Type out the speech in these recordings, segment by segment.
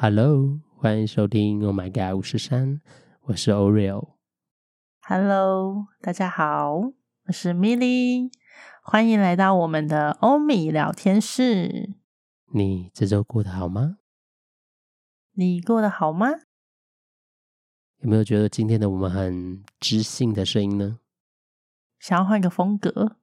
Hello， 欢迎收听 Oh My God 543，我是 Oreo。Hello， 大家好，我是 Millie， 欢迎来到我们的欧米聊天室。 你这周过得好吗？ 你过得好吗？ 有没有觉得今天的我们很知性的声音呢？ 想要换个风格，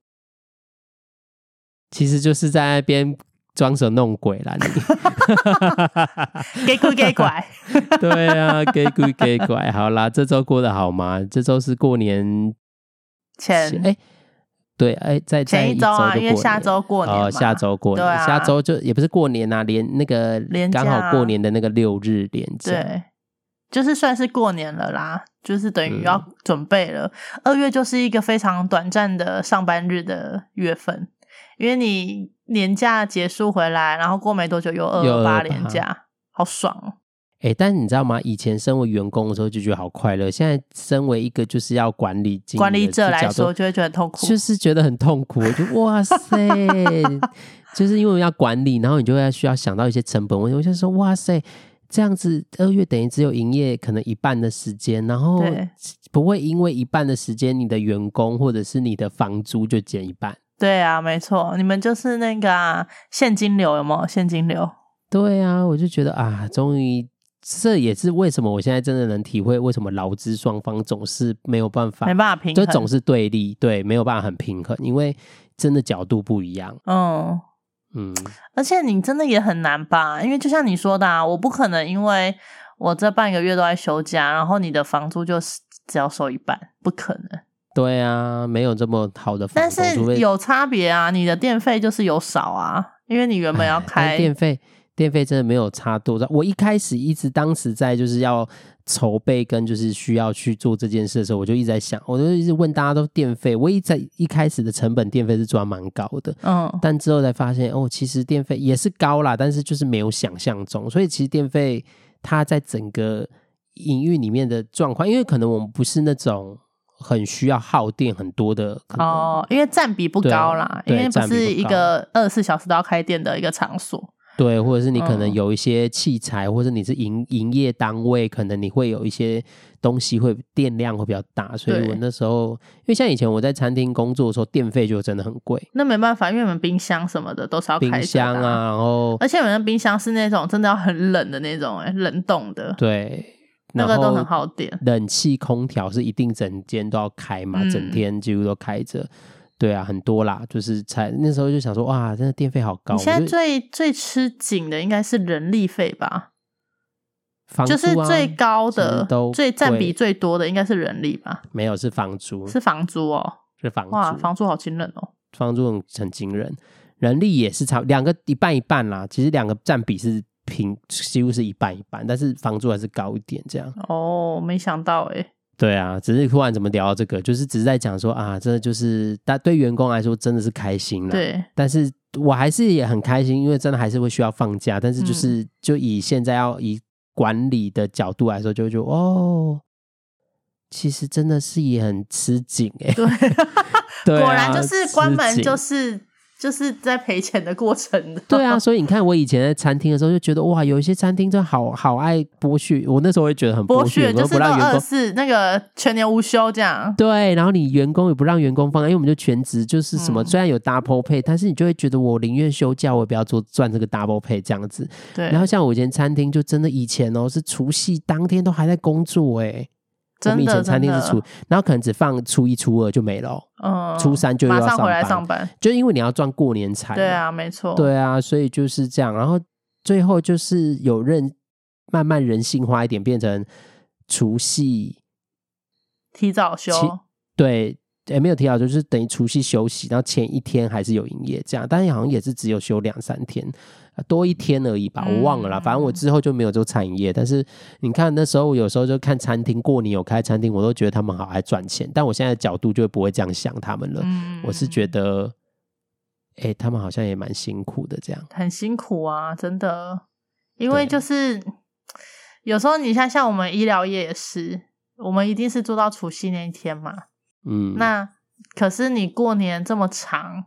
其实就是在那边装神弄鬼啦你给鬼给怪对啊，给鬼给怪。好啦，这周过得好吗？这周是过年前对，在前一周啊，因为下周过年嘛。 下周过年， 啊、 下周就也不是过年啊，连那个刚好过年的那个6日连假， 对，就是算是过年了啦，就是等于要准备了。2月就是一个非常短暂的上班日的月份，因为你年假结束回来，然后过没多久又228连假，好爽哦。 但你知道吗？以前身为员工的时候就觉得好快乐，现在身为一个就是要管理者来说，就会觉得很痛苦， 就是觉得很痛苦。我就哇塞，就是因为要管理，然后你就会需要想到一些成本。我就说哇塞，这样子2月等于只有营业可能一半的时间，然后不会因为一半的时间你的员工或者是你的房租就减一半。 对啊，没错，你们就是那个现金流，有没有现金流？ 对啊，我就觉得啊，终于。这也是为什么我现在真的能体会为什么劳资双方总是没办法平衡， 就总是对立，对，没有办法很平衡，因为真的角度不一样。 而且你真的也很难吧，因为就像你说的啊，我不可能因为我这半个月都在休假，然后你的房租就只要收一半，不可能。 对啊，没有这么好的房租， 但是有差别啊，你的电费就是有少啊，因为你原本要开电费真的没有差多少。我一开始当时在就是要筹备跟就是需要去做这件事的时候，我就一直在想，我就一直问大家都电费，我一开始的成本电费是抓蛮高的，但之后才发现其实电费也是高啦，但是就是没有想象中，所以其实电费它在整个营运里面的状况，因为可能我们不是那种很需要耗电很多的因为占比不高啦，因为不是一个24小时都要开店的一个场所。 对，或者是你可能有一些器材，或者你是营业单位，可能你会有一些东西会电量会比较大，所以我那时候因为像以前我在餐厅工作的时候，电费就真的很贵。 那没办法，因为我们冰箱什么的都是要开着的， 冰箱啊，然后而且我们的冰箱是那种真的要很冷的那种，冷冻的， 对， 那个都很耗电。 冷气空调是一定整间都要开嘛，整天几乎都开着。对啊，很多啦，就是那时候就想说，哇，真的电费好高。 你现在最吃紧的应该是人力费吧？ 房租啊， 就是最高的、最占比最多的应该是人力吧？ 没有，是房租， 是房租哦， 是房租。 哇，房租好惊人哦， 房租很惊人，人力也是两个一半一半啦。其实两个占比是几乎是一半一半，但是房租还是高一点这样。 没想到对啊，只是突然怎么聊到这个，就是只是在讲说啊，这就是对员工来说真的是开心啦。 对， 但是我还是也很开心，因为真的还是会需要放假，但是就以现在要以管理的角度来说，就会觉得其实真的是也很吃紧对果然就是关门就是在赔钱的过程的。 对啊，所以你看我以前在餐厅的时候就觉得哇，有一些餐厅真的好爱剥削，我那时候会觉得很剥削， 就是不让员工 24那个全年无休这样。 对，然后你员工也不让员工放假，因为我们就全职，就是什么虽然有 double pay，但是你就会觉得我宁愿休假，我也不要赚这个 double pay 这样子。 对， 然后像我以前餐厅就真的以前是除夕当天都还在工作我们以前餐厅是然后可能只放初1、初2就没了初3就又要马上回来上班， 就因为你要赚过年财。 对啊，没错。 对啊，所以就是这样。然后最后就是慢慢人性化一点，变成除夕提早休。 对，没有提早就是等于除夕休息，然后前一天还是有营业这样，但是好像也是只有休2-3天。多1天而已吧，我忘了啦。反正我之后就没有做餐饮业，但是你看那时候有时候就看餐厅，过年有开餐厅，我都觉得他们好爱赚钱。但我现在的角度就不会这样想他们了。我是觉得，他们好像也蛮辛苦的，这样很辛苦啊，真的。因为就是有时候你像我们医疗业也是，我们一定是做到除夕那一天嘛。那可是你过年这么长。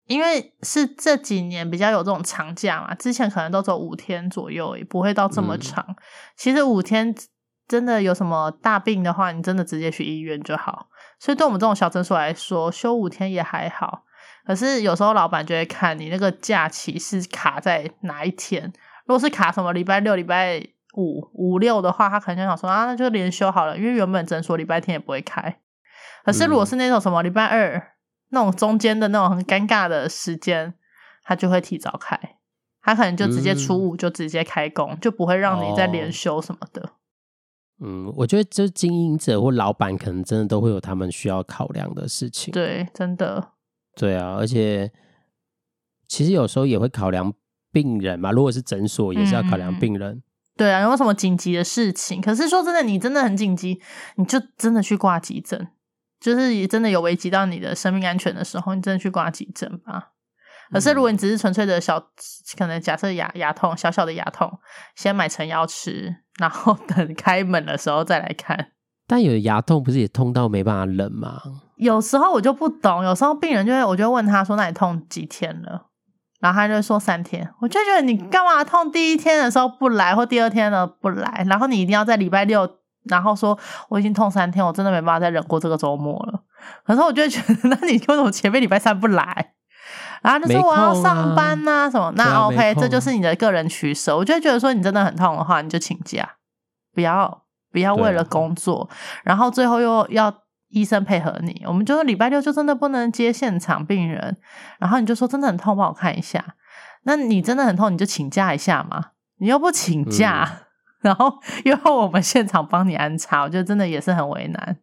因为是这几年比较有这种长假嘛，之前可能都走5天左右，也不会到这么长。其实5天真的有什么大病的话，你真的直接去医院就好。所以对我们这种小诊所来说，休5天也还好。可是有时候老板就会看你那个假期是卡在哪一天，如果是卡什么礼拜六、礼拜五、5、6的话，他可能就想说啊，那就连休好了，因为原本诊所礼拜天也不会开。可是如果是那种什么礼拜2那种中间的那种很尴尬的时间，他就会提早开，他可能就直接初5就直接开工，就不会让你再连休什么的。 我觉得就是经营者或老板可能真的都会有他们需要考量的事情。 对，真的。 对啊，而且其实有时候也会考量病人嘛，如果是诊所也是要考量病人。 对啊，有什么紧急的事情，可是说真的，你真的很紧急，你就真的去挂急诊，就是真的有危及到你的生命安全的时候，你真的去挂急诊吧。可是如果你只是纯粹的可能假设牙痛，小小的牙痛，先买成药吃，然后等开门的时候再来看。 但有的牙痛不是也痛到没办法忍吗？ 有时候我就不懂，有时候病人我就问他说，那你痛几天了？然后他就说3天。我就觉得你干嘛痛第1天的时候不来，或第2天的不来，然后你一定要在礼拜6然后说我已经痛3天，我真的没办法再忍过这个周末了。可是我就会觉得，那你为什么前面礼拜3不来？然后就说我要上班啊什么，那 OK， 这就是你的个人取舍。我就觉得说你真的很痛的话，你就请假，不要为了工作，然后最后又要医生配合你。我们就说礼拜6就真的不能接现场病人，然后你就说真的很痛，帮我看一下。那你真的很痛，你就请假一下嘛，你又不请假，然后又要我们现场帮你安插，我觉得真的也是很为难。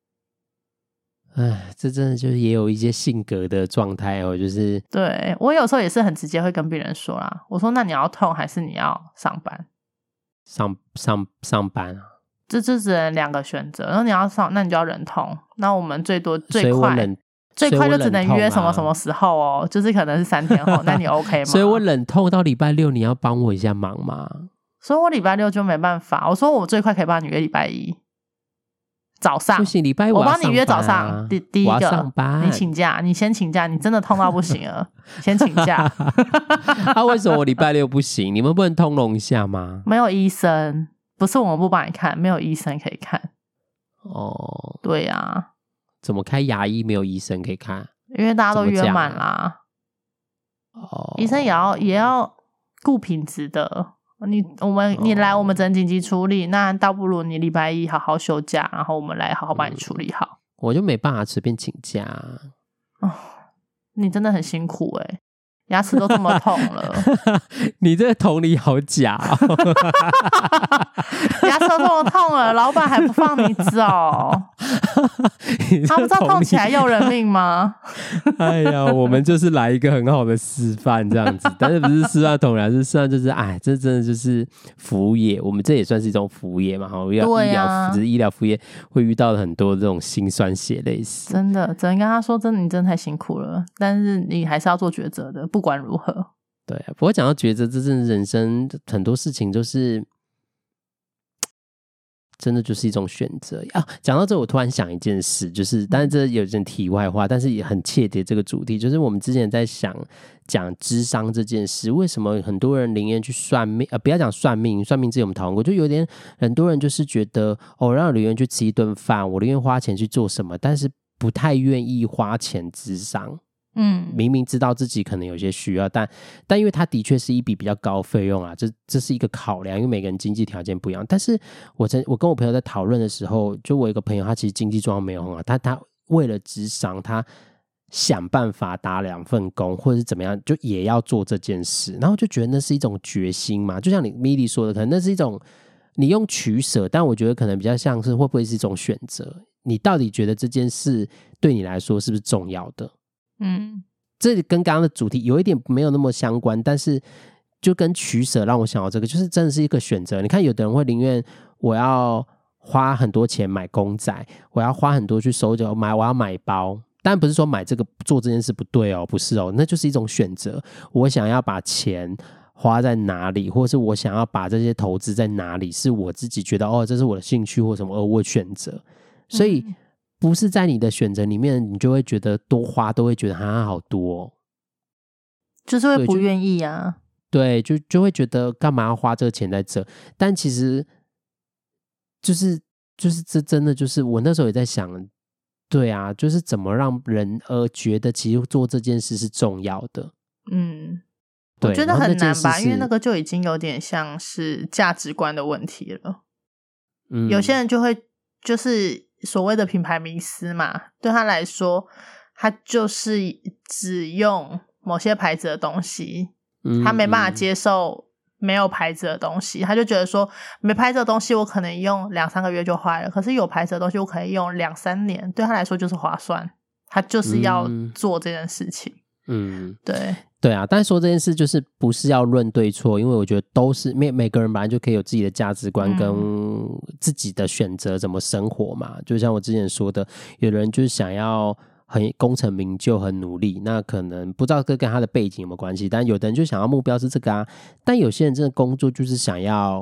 这真的就是也有一些性格的状态哦，就是对，我有时候也是很直接会跟病人说啦，我说那你要痛还是你要上班？ 上班啊， 这只能2个选择，然后你要上，那你就要忍痛，那我们最快就只能约什么什么时候哦，就是可能是3天后，那你 OK 吗？ 所以我忍痛到礼拜6，你要帮我一下忙吗？ 所以我礼拜6就没办法，我说我最快可以帮你约礼拜1早上， 不行，礼拜1 我帮你约早上。第一个上班， 你请假，你先请假，你真的痛到不行了，先请假。 为什么我礼拜6不行？你们不能通融一下吗？ 没有医生，不是我们不帮你看，没有医生可以看。 哦， 对啊， 怎么开牙医没有医生可以看？ 因为大家都约满啦。医生也要顾品质的。你来我们只能紧急处理，那倒不如你礼拜1好好休假，然后我们来好好帮你处理好。 我就没办法随便请假。 你真的很辛苦欸，牙齿都这么痛了。 你这个同理好假哦。 牙齿都这么痛了，老板还不放你走。他不知道痛起来要人命吗？ 哎呀，我们就是来一个很好的示范这样子，但是不是示范同样，是示范就是这真的就是服务业，我们这也算是一种服务业嘛。 对啊， 只是医疗服务业会遇到很多这种辛酸血泪史。 真的只能跟他说，真的你真的太辛苦了，但是你还是要做抉择的，不管如何。 对，不过讲到抉择，这真的人生很多事情就是真的就是一种选择啊！讲到这，我突然想一件事，就是但是这有点题外话，但是也很切题这个主题，就是我们之前在讲諮商这件事，为什么很多人宁愿去算命不要讲算命之前我们讨论过，就有点很多人就是觉得让我宁愿去吃一顿饭，我宁愿花钱去做什么，但是不太愿意花钱諮商。明明知道自己可能有些需要，但因为它的确是一笔比较高费用啊，这是一个考量，因为每个人经济条件不一样。但是我跟我朋友在讨论的时候，就我有一个朋友，他其实经济状况没有很好，他为了諮商，他想办法打2份工，或者是怎么样，就也要做这件事。然后就觉得那是一种决心嘛，就像你 Milly 说的，可能那是一种你用取舍，但我觉得可能比较像是会不会是一种选择？你到底觉得这件事对你来说是不是重要的？这跟刚刚的主题有一点没有那么相关，但是就跟取舍让我想到这个，就是真的是一个选择。你看有的人会宁愿我要花很多钱买公仔，我要花很多去收集我要买包，当然不是说买这个做这件事不对哦，不是哦，那就是一种选择。我想要把钱花在哪里，或是我想要把这些投资在哪里，是我自己觉得这是我的兴趣或什么，而我选择。所以不是在你的选择里面，你就会觉得多花都会觉得好多就是会不愿意啊。 对，就会觉得干嘛要花这个钱在这？但其实就是这真的就是我那时候也在想，对啊，就是怎么让人觉得其实做这件事是重要的。 我觉得很难吧，因为那个个就已经有点像是价值观的问题了。有些人就会就是所谓的品牌迷思嘛，对他来说，他就是只用某些牌子的东西，他没办法接受没有牌子的东西，他就觉得说没牌子的东西我可能用2-3个月就坏了，可是有牌子的东西我可以用2-3年，对他来说就是划算，他就是要做这件事情。对啊，但是说这件事就是不是要论对错，因为我觉得都是每个人本来就可以有自己的价值观跟自己的选择怎么生活嘛。就像我之前说的，有的人就是想要很功成名就很努力，那可能不知道跟他的背景有没有关系，但有的人就想要目标是这个啊，但有些人真的工作就是想要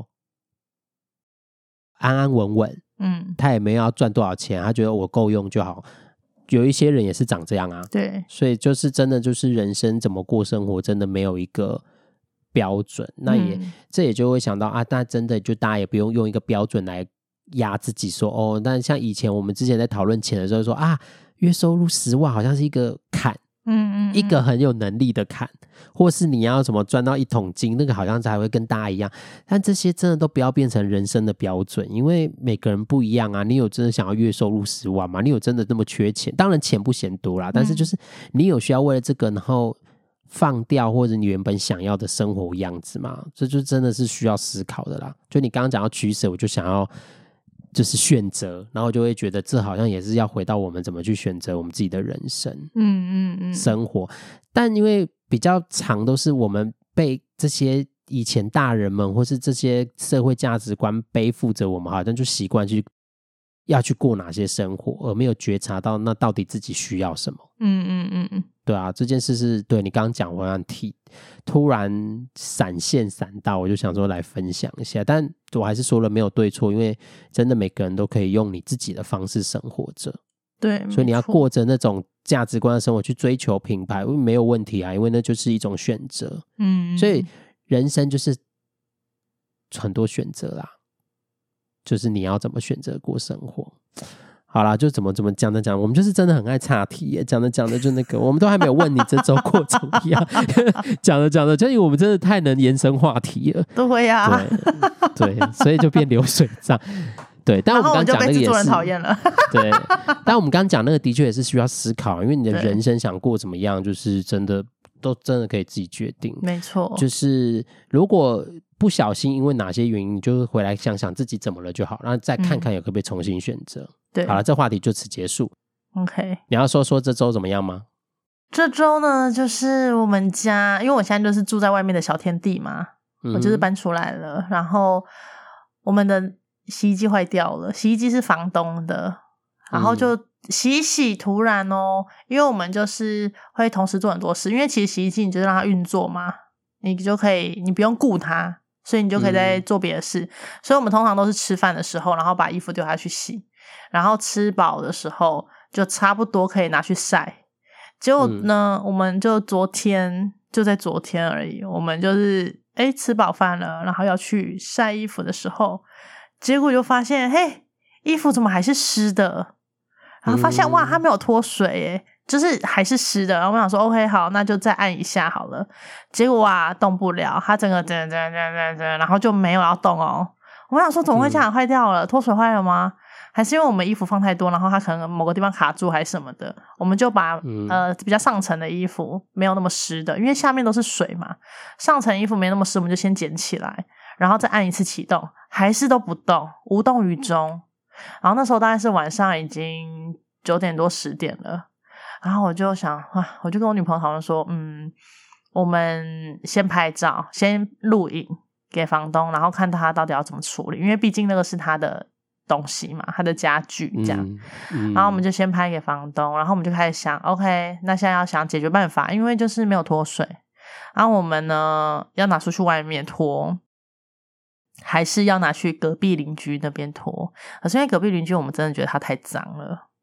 安安稳稳，他也没有要赚多少钱，他觉得我够用就好。有一些人也是长这样啊， 对， 所以就是真的就是人生怎么过生活真的没有一个标准，那这也就会想到啊，那真的就大家也不用一个标准来压自己说哦，那像以前我们之前在讨论钱的时候说啊，月收入10万好像是一个坎，一个很有能力的坎，或是你要怎么赚到1桶金，那个好像才会跟大家一样，但这些真的都不要变成人生的标准，因为每个人不一样啊。你有真的想要月收入10万吗？你有真的那么缺钱？当然钱不嫌多啦，但是就是你有需要为了这个然后放掉或者你原本想要的生活样子吗？这就真的是需要思考的啦。就你刚刚讲到取舍，我就想要就是选择，然后就会觉得这好像也是要回到我们怎么去选择我们自己的人生生活。但因为比较常都是我们被这些以前大人们或是这些社会价值观背负着，我们好像就习惯要去过哪些生活，而没有觉察到那到底自己需要什么。对啊，这件事是对你刚刚讲，我想突然闪到，我就想说来分享一下，但我还是说了没有对错，因为真的每个人都可以用你自己的方式生活着。 对， 所以你要过着那种价值观的生活去追求品牌没有问题啊，因为那就是一种选择。所以人生就是很多选择啦，就是你要怎么选择过生活。好啦，就怎么讲，我们就是真的很爱岔题耶，讲着就那个，我们都还没有问你这周过怎么样，讲着，就因为我们真的太能延伸话题了， 对呀， 对，所以就变流水账。对，但我们刚刚讲那个也是， 讨厌了。 对，但我们刚刚讲那个的确也是需要思考，因为你的人生想过怎么样，就是真的可以自己决定。 没错， 就是如果不小心因为哪些原因，你就回来想想自己怎么了就好，然后再看看有可不可以重新选择。 对， 好了，这话题就此结束。 OK， 你要说这周怎么样吗？ 这周呢，就是我们家，因为我现在就是住在外面的小天地嘛，我就是搬出来了，然后我们的洗衣机坏掉了，洗衣机是房东的，然后就洗突然因为我们就是会同时做很多事，因为其实洗衣机你就让它运作嘛，你就可以，你不用顾它，所以你就可以在做别的事，所以我们通常都是吃饭的时候，然后把衣服丢下去洗，然后吃饱的时候就差不多可以拿去晒。结果呢，我们就在昨天而已，我们就是吃饱饭了，然后要去晒衣服的时候，结果就发现衣服怎么还是湿的，然后发现哇它没有脱水耶，就是还是湿的，然后我想说 OK 好，那就再按一下好了，结果动不了，它整个然后就没有要动我想说怎么会这样，坏掉了，脱水坏了吗？还是因为我们衣服放太多，然后它可能某个地方卡住还是什么的，我们就把比较上层的衣服没有那么湿的，因为下面都是水嘛，上层衣服没那么湿，我们就先捡起来，然后再按一次启动，还是都不动，无动于衷。然后那时候大概是晚上已经9点多10点了，然后我就想我就跟我女朋友讨论说我们先拍照先录影给房东，然后看他到底要怎么处理，因为毕竟那个是他的东西嘛，他的家具这样然后我们就先拍给房东，然后我们就开始想 OK 那现在要想解决办法，因为就是没有脱水，然后我们呢要拿出去外面脱还是要拿去隔壁邻居那边脱，可是因为隔壁邻居我们真的觉得他太脏了，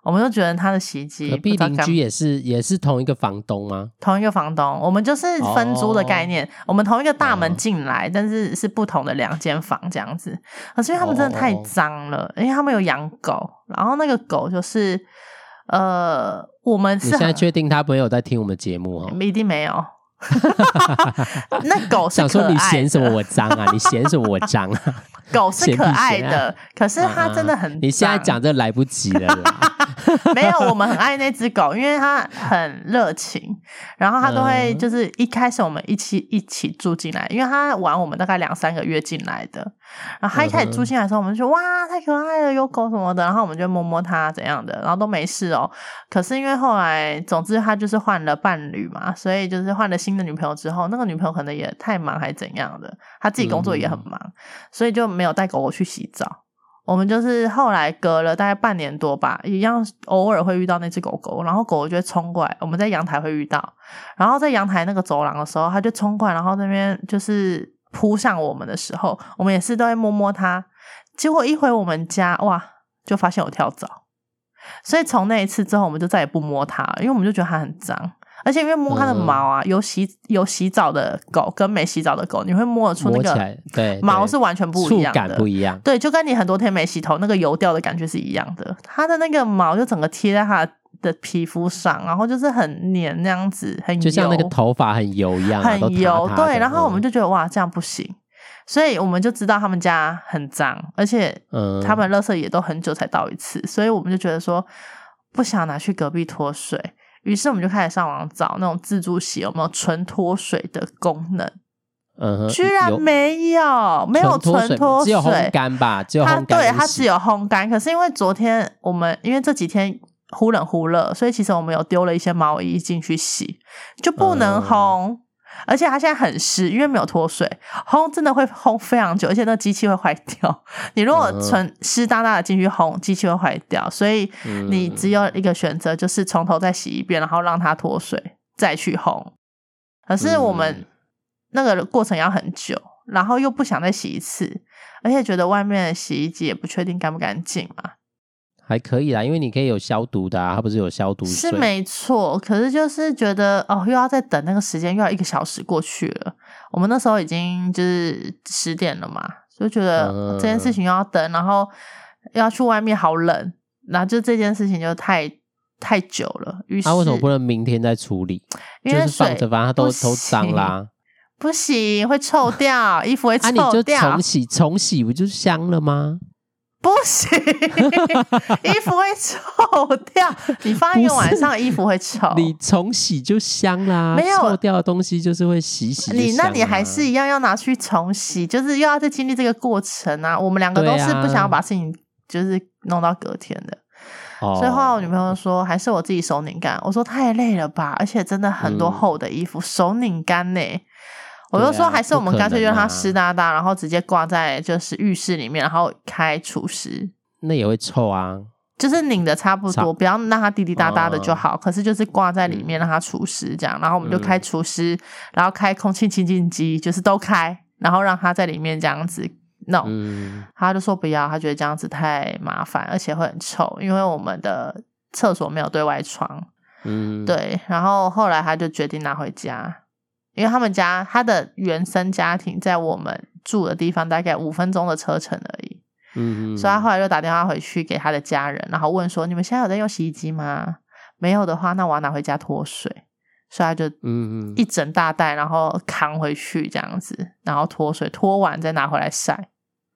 我们就觉得他的洗衣机隔壁邻居也是同一个房东吗？ 同一个房东，我们就是分租的概念，我们同一个大门进来，但是不同的2间房这样子。可是因为他们真的太脏了，因为他们有养狗，然后那个狗就是我们是你现在确定他没有在听我们节目哦？ 一定没有。那狗是可爱的， 想说你嫌什么我脏啊？你嫌什么我脏啊？ 狗是可爱的，可是它真的很脏。 你现在讲这来不及了啦。 没有，我们很爱那只狗，因为它很热情，然后它都会就是一开始我们一起住进来，因为它晚我们大概2-3个月进来的，然后它一开始住进来的时候，我们就说哇太可爱了，有狗什么的，然后我们就摸摸它怎样的，然后都没事哦。可是因为后来，总之他就是换了伴侣嘛，所以就是换了新的女朋友之后，那个女朋友可能也太忙还怎样的，他自己工作也很忙，所以就没有带狗狗去洗澡。我们就是后来隔了大概半年多吧，一样偶尔会遇到那只狗狗，然后狗狗就会冲过来，我们在阳台会遇到，然后在阳台那个走廊的时候，它就冲过来，然后那边就是扑向我们的时候，我们也是都会摸摸它，结果一回我们家，哇，就发现有跳蚤，所以从那一次之后，我们就再也不摸它了，因为我们就觉得它很脏。而且因为摸它的毛啊，有洗澡的狗跟没洗澡的狗，你会摸得出那个毛是完全不一样的， 触感不一样。 对，就跟你很多天没洗头，那个油掉的感觉是一样的。它的那个毛就整个贴在它的皮肤上，然后就是很黏那样子，很油， 就像那个头发很油一样， 很油。 塔塔对，然后我们就觉得哇，这样不行，所以我们就知道他们家很脏，而且他们垃圾也都很久才倒一次，所以我们就觉得说不想拿去隔壁脱水。于是我们就开始上网找那种自助洗有没有纯脱水的功能，居然没有纯脱水， 只有烘干吧，只有烘干。 对，它只有烘干。可是因为昨天我们因为这几天忽冷忽热，所以其实我们有丢了一些毛衣进去洗，就不能烘。而且它现在很湿，因为没有脱水，烘真的会烘非常久，而且那机器会坏掉。你如果纯湿哒哒的进去烘，机器会坏掉，所以你只有一个选择，就是从头再洗一遍，然后让它脱水再去烘。可是我们那个过程要很久，然后又不想再洗一次，而且觉得外面的洗衣机也不确定干不干净嘛。 还可以啦，因为你可以有消毒的啊，它不是有消毒水？ 是没错，可是就是觉得又要再等那个时间，又要1个小时过去了。我们那时候已经就是10点了嘛，就觉得这件事情又要等，然后要去外面好冷，然后就这件事情就太久了。于是为什么不能明天再处理？ 因为就是放着，反正它都脏啦。 不行，会臭掉，衣服会臭掉。 你就重洗不就香了吗？ 不行，衣服会臭掉。你放一个晚上，衣服会臭。 你重洗就香啦， 没有臭掉的东西就是会洗就香啦。 那你还是一样要拿去重洗，就是又要再经历这个过程啊。我们2个都是不想要把事情就是弄到隔天的。所以后来我女朋友说还是我自己手拧干，我说太累了吧，而且真的很多厚的衣服手拧干呢。我就说还是我们干脆就让它湿哒哒，然后直接挂在就是浴室里面，然后开除湿， 那也会臭啊。 就是拧的差不多，不要让它滴滴答答的就好。可是就是挂在里面让它除湿这样，然后我们就开除湿，然后开空气清净机，就是都开，然后让它在里面这样子弄。他就说不要，他觉得这样子太麻烦，而且会很臭，因为我们的厕所没有对外窗。对，然后后来他就决定拿回家。因为他的原生家庭在我们住的地方大概5分钟的车程而已，所以他后来就打电话回去给他的家人，然后问说你们现在有在用洗衣机吗？没有的话那我要拿回家脱水，所以他就一整大袋然后扛回去这样子，然后脱水，脱完再拿回来晒。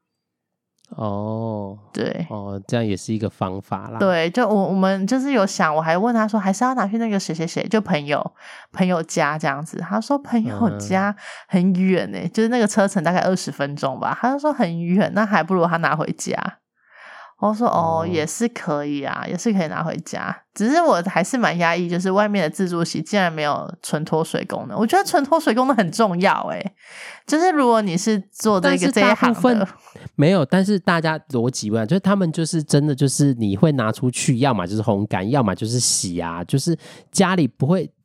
对这样也是一个方法啦。 对，就我们就是有想，我还问他说还是要拿去那个谁谁谁就朋友家这样子，他说朋友家很远欸，就是那个车程大概20分钟吧，他就说很远，那还不如他拿回家。我说也是可以啊，也是可以拿回家，只是我还是蛮压抑，就是外面的自助洗竟然没有纯脱水功能。我觉得纯脱水功能很重要欸，就是如果你是做这一行的， 没有，但是大家逻辑不一样，就是他们就是真的就是你会拿出去，要么就是烘干，要么就是洗啊，就是家里不会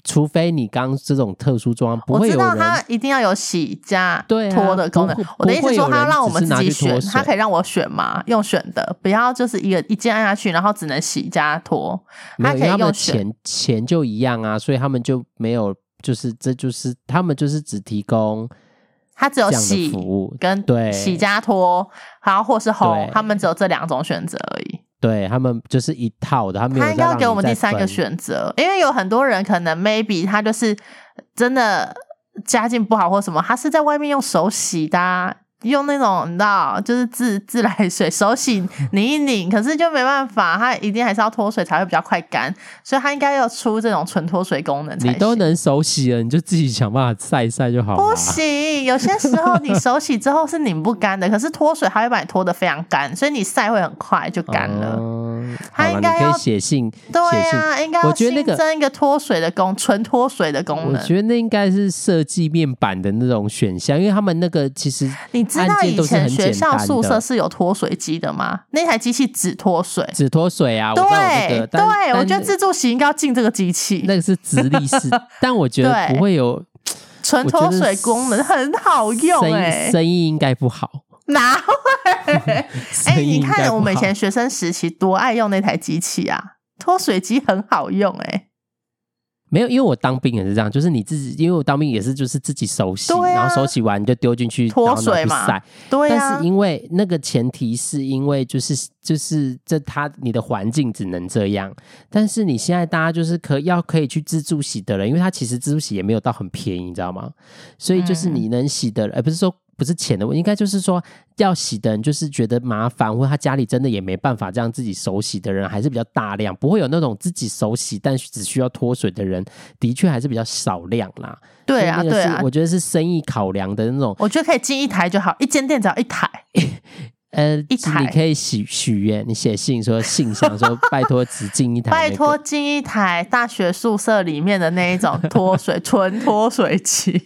除非你刚这种特殊状况，不我知会有人道它一定要有洗加对啊脱的功能。我的意思是说，它让我们自己选，它可以以让我选嘛，用选的，不要就是一键按下去，然后只能洗加脱，它可以用选。 钱就一样啊，所以他们就没有，这就是他们就是只提供。 它只有洗跟洗加脱，然后或是烘，他们只有这2种选择而已。 对，他们就是一套的，他没有。 他应该要给我们第3个选择，因为有很多人可能 maybe 他就是真的家境不好或什么，他是在外面用手洗的啊，用那种你知道就是自来水手洗拧一拧，可是就没办法，他一定还是要脱水才会比较快干，所以他应该要出这种纯脱水功能才行。 你都能手洗了，你就自己想办法晒一晒就好了。 不行，有些时候你手洗之后是拧不干的，可是脱水它会把你脱得非常干，所以你晒会很快就干了。他应该要可以写信， 对啊，应该要新增一个脱水的纯脱水的功能。 我觉得那应该是设计面板的那种选项，因为他们那个其实你知道以前学校宿舍是有脱水机的吗？那台机器只脱水， 啊。 对， 我知道这个， 对，我觉得自助洗应该要进这个机器， 那个是直立式，但我觉得不会有纯脱水功能，很好用生意应该不好。 哪会？你看我们以前学生时期多爱用那台机器啊，脱水机很好用没有，因为我当兵也是这样，就是你自己，因为我当兵也是就是自己手洗，然后手洗完你就丢进去脱水嘛，晒。对啊。 但是因为那个前提是因为就是你的环境只能这样，但是你现在大家就是可以去自助洗的人，因为它其实自助洗也没有到很便宜，你知道吗？所以就是你能洗的人，不是说。不是钱的问题，应该就是说要洗的人就是觉得麻烦，或者他家里真的也没办法这样自己手洗的人还是比较大量，不会有那种自己手洗但只需要脱水的人，的确还是比较少量啦。 对啊，对啊， 我觉得是生意考量的那种。 我觉得可以进一台就好，一间店只要一台。一台你可以许愿，你写信说信箱说拜托只进一台、 拜托进一台大学宿舍里面的那一种脱水纯脱水机，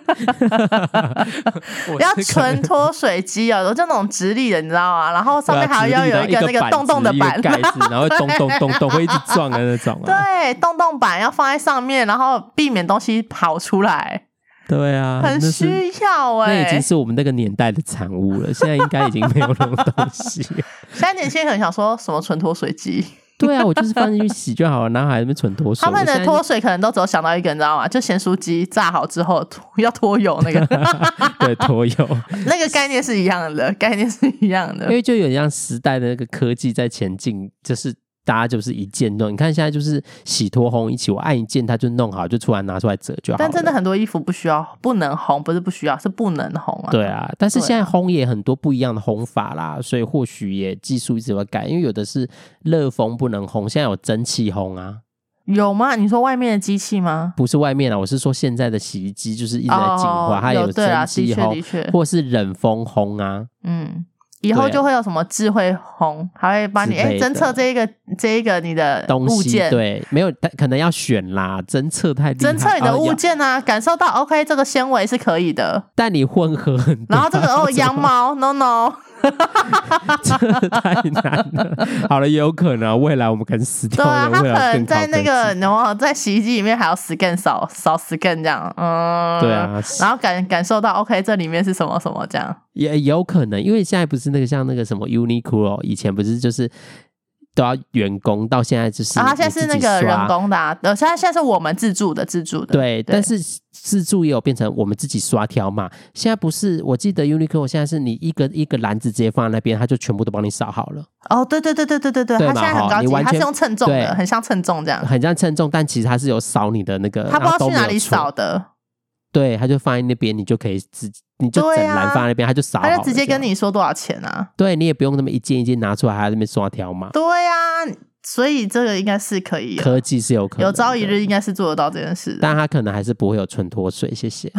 要纯脱水机哦，就那种直立的，你知道吗？然后上面还要有一个那个洞洞的板盖子，然后咚会一直撞的那种、 对，洞板要放在上面，然后避免东西跑出来。 对啊， 很需要那已经是我们那个年代的产物了，现在应该已经没有那种东西。 现在年轻人可能想说什么纯脱水机？ 对啊，我就是放进去洗就好了，然后还在那边纯脱水。 他们的脱水可能都只有想到一个，你知道吗？就咸酥鸡炸好之后要脱油那个。 对，脱油那个概念是一样的，因为就有点像时代的那个科技在前进，就是大家就是一键弄。你看现在就是洗脱烘一起，我按一键它就弄好，就突然拿出来折就好了。 但真的很多衣服不能烘，不是不需要，是不能烘啊。 对啊，但是现在烘也很多不一样的烘法啦，所以或许也技术一直会改，因为有的是热风不能烘，现在有蒸汽烘啊。 有吗？你说外面的机器吗？ 不是外面啊，我是说现在的洗衣机就是一直在进化，它有蒸汽烘，或是冷风烘啊。 以后就会有什么智慧烘，还会帮你侦测这一个你的物件。 对，没有可能要选啦，侦测太厉害， 侦测你的物件啊，感受到 OK 这个纤维是可以的， 但你混合很多， 然后这个羊毛 no 这太难了。好了，也有可能未来我们可能死掉了， 对啊，他可能在那个然后在洗衣机里面还要 scan 扫 scan 这样， 对啊， 然后感受到 OK 这里面是什么什么这样， 也有可能，因为现在不是那个像那个什么 Uniqlo 以前不是就是都要员工，到现在就是他现在是那个人工的啊，现在是我们自助的， 对，但是自助也有变成我们自己刷条码。现在不是，我记得 Uniqlo 现在是你一个篮子直接放在那边，他就全部都帮你扫好了。 哦，对，他现在很高级，他是用称重的，很像称重这样， 很像称重，但其实他是有扫你的那个， 他不知道去哪里扫的。 对，他就放在那边，你就可以你就整篮放在那边，他就扫好了， 他就直接跟你说多少钱啊？ 对，你也不用那么一件一件拿出来，还在那边刷条码。 对啊，所以这个应该是可以， 科技是有可能， 有朝一日应该是做得到这件事的， 但他可能还是不会有纯脱水。谢谢。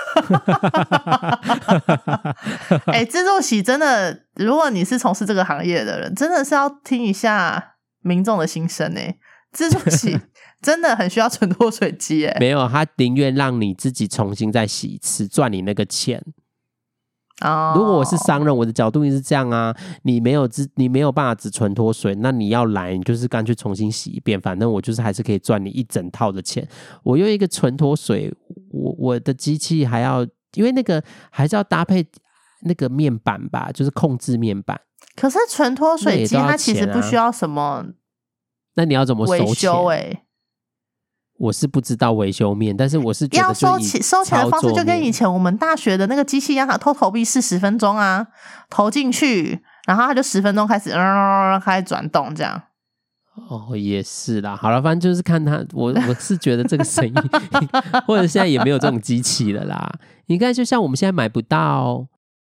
自助洗真的，如果你是从事这个行业的人，真的是要听一下民众的心声自助洗真的很需要纯脱水机没有，他宁愿让你自己重新再洗一次，赚你那个钱。 哦， 如果我是商人，我的角度也是这样啊，你没有办法只纯脱水，那你要来，你就是干脆重新洗一遍，反正我就是还是可以赚你一整套的钱。我用一个纯脱水，我的机器还要，因为那个还是要搭配那个面板吧，就是控制面板。 可是纯脱水机它其实不需要什么， 那你要怎么收钱？ 维修我是不知道维修面，但是我是觉得要收钱的方式就跟以前我们大学的那个机器一样，投币是10分钟啊，投进去，然后它就10分钟开始转动这样。 哦，也是啦。好了，反正就是看他，我是觉得这个生意，或者现在也没有这种机器了啦。你看，就像我们现在买不到，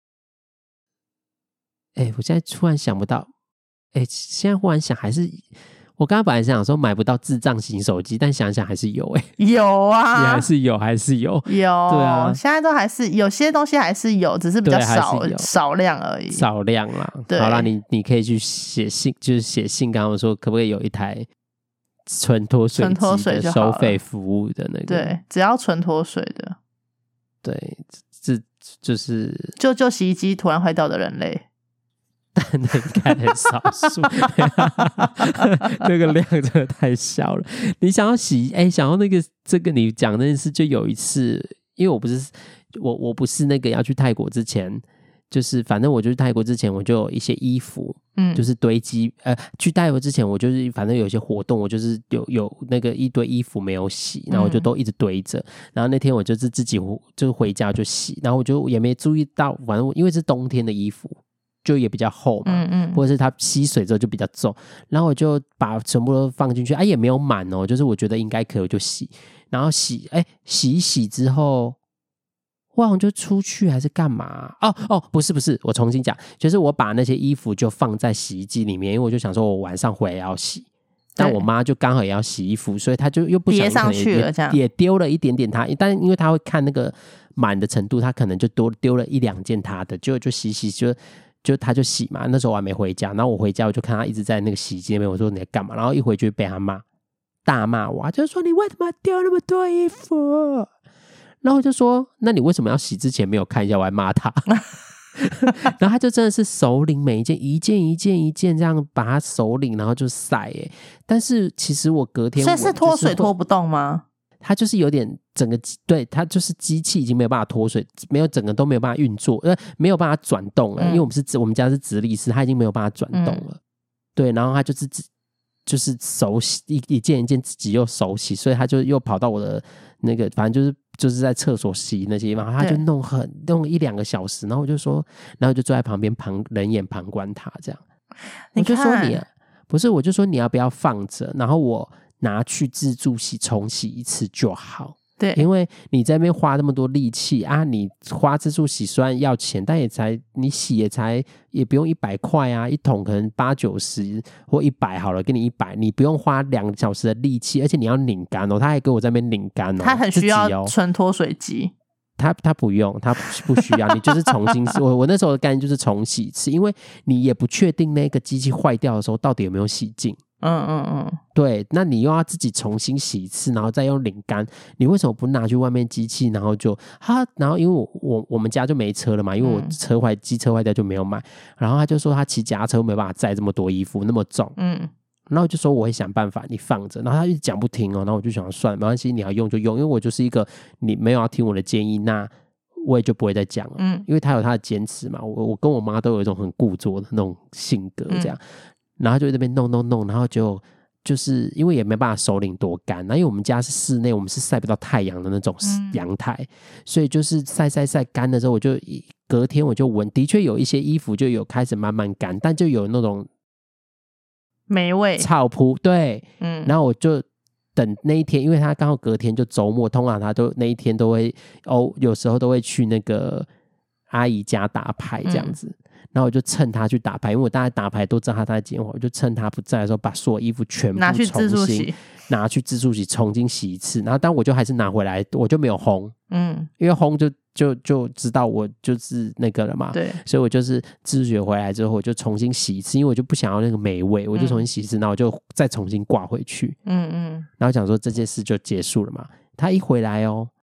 我现在突然想不到，现在忽然想还是。我刚刚本来想说买不到智障型手机，但想想还是有有啊， 也还是有对啊， 现在都还是有些东西还是有，只是比较少量而已， 少量啦。好啦，你可以去写信，就是写信跟他们说，可不可以有一台纯脱水机的收费服务的那个？ 对，只要纯脱水的。 对，这就是救洗衣机突然坏掉的人类。 但那应该很少数，那个量真的太小了。你想要想要这个你讲那件事，就有一次，因为我不是那个要去泰国之前，就是反正我就去泰国之前，我就有一些衣服，就是堆积。去泰国之前，我就是反正有一些活动，我就是有那个一堆衣服没有洗，然后我就都一直堆着。然后那天我就是自己就回家就洗，然后我就也没注意到，反正因为是冬天的衣服。就也比较厚嘛，或者是它吸水之后就比较重，然后我就把全部都放进去，也没有满哦，就是我觉得应该可以，我就洗，然后洗一洗之后，我好像就出去还是干嘛？不是，我重新讲，就是我把那些衣服就放在洗衣机里面，因为我就想说我晚上回来要洗，但我妈就刚好也要洗衣服，所以她就又不想叠上去了，这样也丢了一点点她，但因为她会看那个满的程度，她可能就多丢了1-2件她的，就洗就他就洗嘛，那时候我还没回家，然后我回家我就看他一直在那个洗衣机那边，我说你在干嘛？然后一回去被他大骂我，就说你为什么要丢那么多衣服？然后我就说那你为什么要洗之前没有看一下？我还骂他，然后他就真的是手领每一件这样把它手领，然后就晒但是其实我隔天所以是脱水脱不动吗？ 它就是有点整个对，它就是机器已经没有办法脱水，没有整个都没有办法运作，没有办法转动了，因为我们家是直立式，它已经没有办法转动了。对，然后它就是手洗一件一件自己又手洗，所以它就又跑到我的那个，反正就是在厕所洗那些，然后他就弄1-2个小时，然后我就说，然后就坐在旁边冷眼旁观他这样。我就说我就说你要不要放着，然后我拿去自助洗重洗一次就好。 对， 因为你在那边花那么多力气啊，你花自助洗虽然要钱，但你洗也不用100块啊，一桶可能80-90或100好了，给你100，你不用花2个小时的力气，而且你要拧干哦，他还给我在那边拧干哦， 他很需要纯脱水机。 他不用，他不需要，你就是重新我那时候的概念就是重洗一次，因为你也不确定那个机器坏掉的时候到底有没有洗净。对，那你又要自己重新洗一次，然后再用拧干，你为什么不拿去外面机器，然后然后因为我们家就没车了嘛，因为我机车坏掉就没有买，然后他就说他骑脚踏车没办法载这么多衣服那么重，然后我就说我会想办法，你放着，然后他一直讲不听然后我就想算了，没关系，你要用就用，因为我就是一个你没有要听我的建议，那我也就不会再讲了，因为他有他的坚持嘛，我跟我妈都有一种很固着的那种性格这样。然后就在那边弄，然后就是因为也没办法手领多干，因为我们家是室内，我们是晒不到太阳的那种阳台，所以就是晒干了之后，我就隔天我就闻，的确有一些衣服就有开始慢慢干，但就有那种霉味草铺，对，然后我就等那一天，因为他刚好隔天就周末，通常他都那一天都会有时候都会去那个阿姨家打牌这样子。然后我就趁他去打牌，因为我大概打牌都知道他在接我，我就趁他不在的时候，把所有衣服全部拿去自助洗，重新洗一次。然后但我就还是拿回来，我就没有烘，因为烘就知道我就是那个了嘛， 对， 所以我就是自学回来之后，我就重新洗一次，因为我就不想要那个霉味，我就重新洗一次，然后我就再重新挂回去，然后讲说这件事就结束了嘛。他一回来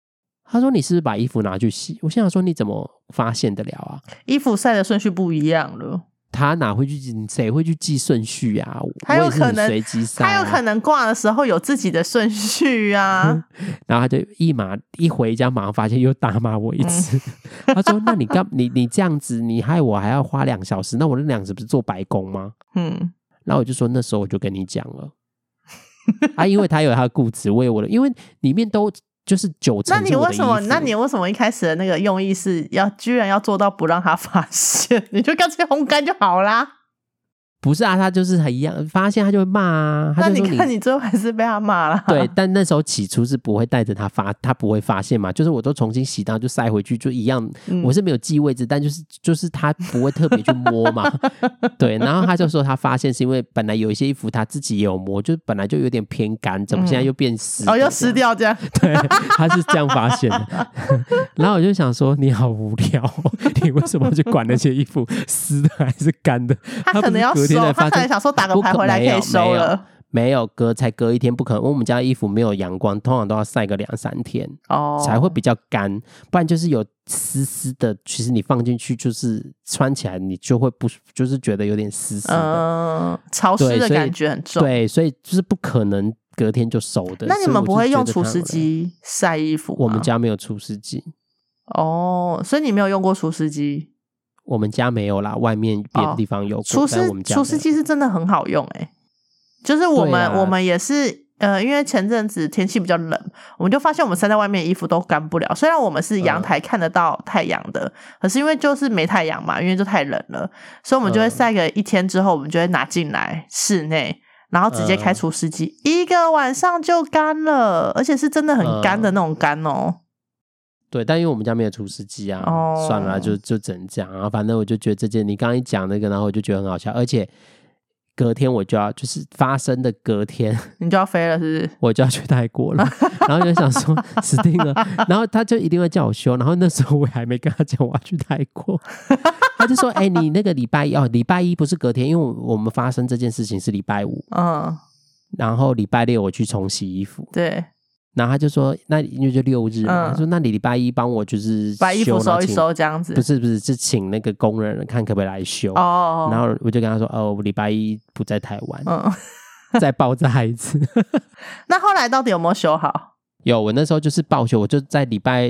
他说你是不是把衣服拿去洗？我心想说你怎么发现得了啊？ 衣服晒的顺序不一样了。 他哪会去谁会去记顺序啊？ 他有可能随机晒、 他有可能挂的时候有自己的顺序啊。 然后他就一回家马上发现又大骂我一次。他说那你这样子你害我还要花2小时，那我那2小时不是做白工吗？然后我就说那时候我就跟你讲了。因为他有他的固执，我有我的，因为里面都就是9成是我的衣服。 那你为什么一开始的那个用意是居然要做到不让他发现？你就干脆烘干就好啦。 不是啊，他就是很一样，发现他就会骂啊。 那你看你最后还是被他骂了。 对，但那时候起初是不会带着他不会发现嘛，就是我都重新洗，然后就塞回去，就一样。我是没有记位置，但就是他不会特别去摸嘛。对，然后他就说他发现是因为本来有一些衣服他自己也有摸，就本来就有点偏干，怎么现在又变湿？ 又湿掉这样。 对，他是这样发现的。然后我就想说你好无聊你为什么要去管那些衣服湿的还是干的？ 他可能要收，他可能想说打个牌回来可以收了。 没有才隔1天不可能，因为我们家的衣服没有阳光，通常都要晒个2-3天才会比较干，不然就是有湿湿的，其实你放进去就是穿起来你就会就是觉得有点湿湿的， 潮湿的感觉很重。 对，所以就是不可能隔天就收的。 那你们不会用除湿机晒衣服吗？ 我们家没有除湿机。 所以你没有用过除湿机？ 我们家没有啦，外面别的地方有过。除湿机是真的很好用就是我们也是因为前阵子天气比较冷，我们就发现我们晒在外面的衣服都干不了。虽然我们是阳台看得到太阳的，可是因为就是没太阳嘛，因为就太冷了，所以我们就会晒个1天之后，我们就会拿进来室内，然后直接开除湿机，1个晚上就干了，而且是真的很干的那种干对，但因为我们家没有除湿机啊，算了，就只能这样。然后反正我就觉得这件你刚刚一讲那个，然后我就觉得很好笑，而且隔天我就要就是发生的隔天你就要飞了是不是？ 我就要去泰国了。然后就想说死定了，然后他就一定会叫我休，然后那时候我还没跟他讲我要去泰国。他就说你那个礼拜一不是隔天，因为我们发生这件事情是礼拜五，然后礼拜6我去重洗衣服。 对， 然后他就说那因为就6日嘛，他说那你礼拜1帮我就是把衣服收一收这样子。 不是是请那个工人看可不可以来修。然后我就跟他说我礼拜1不在台湾。再爆炸一次。 那后来到底有没有修好？ 有，我那时候就是报修，我就在礼拜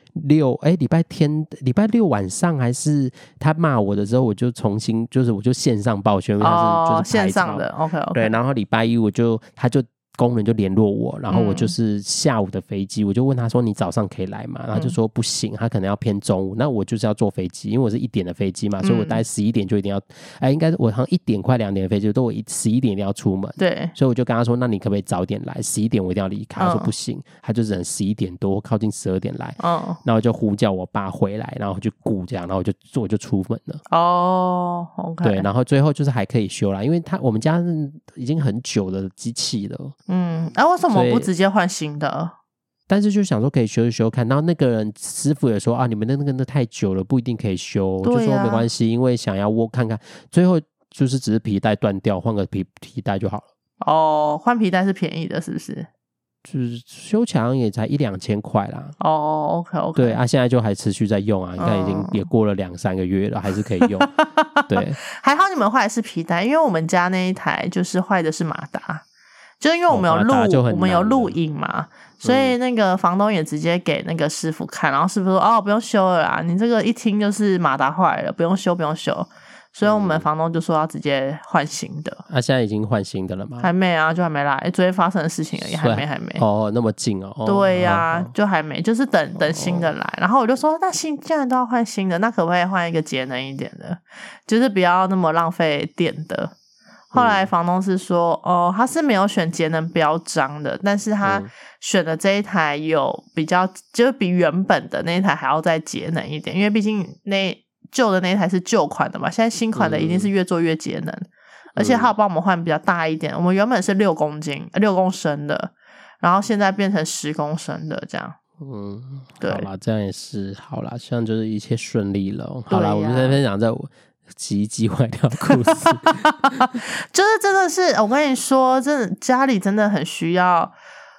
6晚上还是他骂我的时候，我就重新就是我就线上报修，因为他是就是线上的 OK 对，然后礼拜1他就工人就联络我，然后我就是下午的飞机，我就问他说你早上可以来吗？然后他就说不行，他可能要偏中午。那我就是要坐飞机，因为我是1点的飞机嘛，所以我大概11点就一定要应该我好像1点快2点的飞机，都我11点一定要出门。 对， 所以我就跟他说那你可不可以早点来，11点我一定要离开。他说不行，他就只能11点多靠近12点来。然后我就呼叫我爸回来，然后就顾这样，然后我就出门了。 OK。 对，然后最后就是还可以修啦，因为我们家已经很久的机器了。 为什么不直接换新的？ 但是就想说可以修一修看，然后那个人师傅也说你们那个太久了，不一定可以修。就说没关系，因为想要我看看，最后就是只是皮带断掉，换个皮带就好了。 换皮带是便宜的，是不是？ 就是修起来也才1-2千块啦。 OK。 对现在就还持续在用啊，你看已经也过了2-3个月了，还是可以用。对， 还好你们坏的是皮带，因为我们家那一台就是坏的是马达。就是因为我们有录影嘛，所以那个房东也直接给那个师傅看，然后师傅说不用修了啦，你这个一听就是马达坏了，不用修。所以我们房东就说要直接换新的。现在已经换新的了吗？ 还没啊，就还没来。昨天发生的事情而已，还没。 那么近对呀，就还没，就是等新的来。然后我就说，那既然都要换新的，那可不可以换一个节能一点的，就是不要那么浪费电的。后来房东是说他是没有选节能标章的，但是他选的这一台有比较就是比原本的那一台还要再节能一点，因为毕竟旧的那一台是旧款的嘛，现在新款的一定是越做越节能。而且他有帮我们换比较大一点，我们原本是6公升的，然后现在变成10公升的这样。对， 好啦，这样也是好啦，希望就是一切顺利了。好啦，我们在分享这鸡坏掉的故事。 就是真的是我跟你说，真的家里真的很需要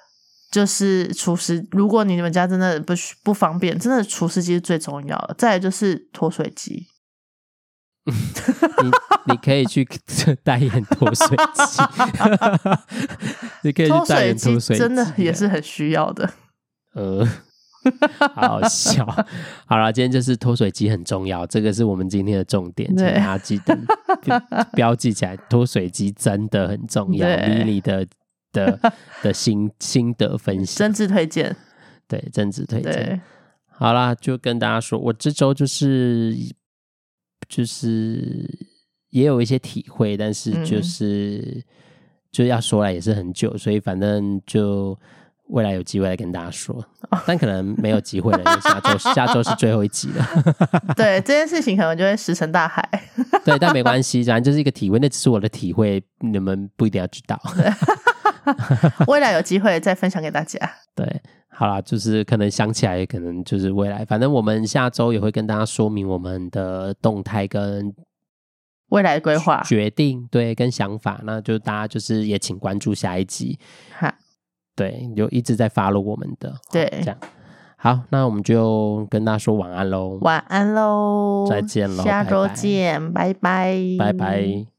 就是除湿，如果你们家真的不方便，真的除湿机是最重要的。再来就是脱水机。 你可以去代言脱水机，你可以去代言脱水机， 真的也是很需要的。 好好笑。好啦，今天就是脱水机很重要，这个是我们今天的重点，请大家记得标记起来。脱水机真的很重要。Lily 的心得分享， 真挚推荐。 对，真挚推荐。好啦，就跟大家说，我这周就是也有一些体会，但是就要说来也是很久，所以反正就未来有机会来跟大家说，但可能没有机会了，因为下周是最后一集了。 对，这件事情可能就会石沉大海。 对，但没关系，反正就是一个体会，那只是我的体会，你们不一定要知道。 未来有机会再分享给大家。 对，好啦，就是可能想起来，可能就是未来，反正我们下周也会跟大家说明我们的动态跟未来的规划决定，对，跟想法，那就大家就是也请关注下一集。对，就一直在 follow 我们的。对，这样好，那我们就跟大家说晚安喽。 晚安喽， 再见喽， 下周见，拜拜， 拜拜。